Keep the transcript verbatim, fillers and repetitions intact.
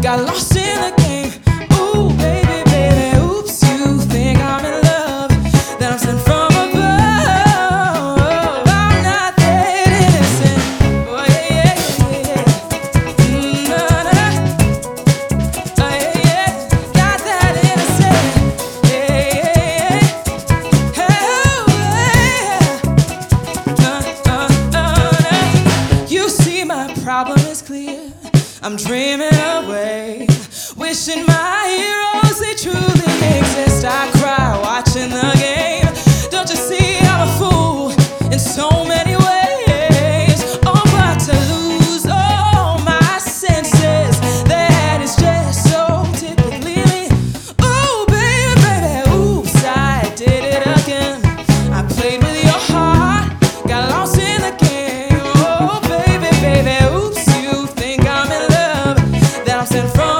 got lost in the game. Ooh, baby, baby, oops, you think I'm in love, that I'm sent from above. I'm not that innocent. Oh, yeah, yeah, yeah. Mm, nah, nah. Oh, yeah, yeah. Not that innocent. Yeah, yeah, yeah. Oh, yeah. Uh, uh, uh, you see, my problem is clear. I'm dreaming away, wishing my heroes, they truly exist. I cry watching the game. Don't you see I'm a fool in so many ways? I'm about to lose all my senses. That is just so typically me. Oh, baby, baby, oops, I did it again. I played with your heart, got lost in the game. Oh, baby, baby, oops, you think I'm in love, that I'm sent from